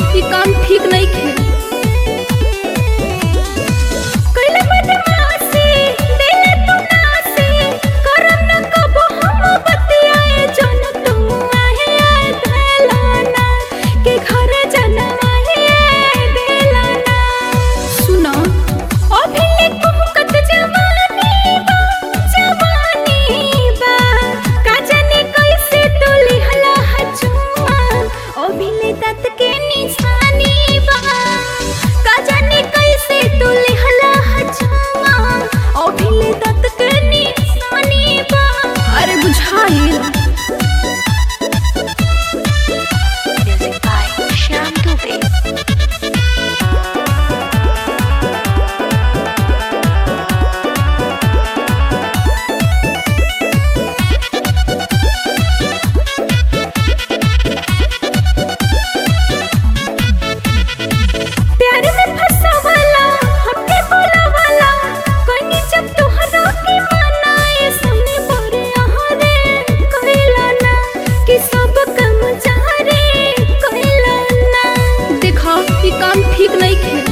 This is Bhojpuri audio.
ये काम ठीक नहीं खे। कैला बदमाशी दिल तू नासी करम न कबो हम बतियाए जन तू आहे देलाना के घर जनवाए देलाना। सुनो अभी ले कुहकत जवानी बा का जाने कैसे तू लिहला हचुआ अभी ले दत के निशानी बा का जाने कैसे तू लिहला हचुआ अभी ले दत के निशानी बा। अरे बुझाइल Music by Shyam Dubey. प्यार में फंसावाला हमके बोलावाला कोई जब तोहरा के मनाए सामने परे आहारे कहला ना कि सब कम जा रे कहला ना। देखो ये काम ठीक नहीं खे।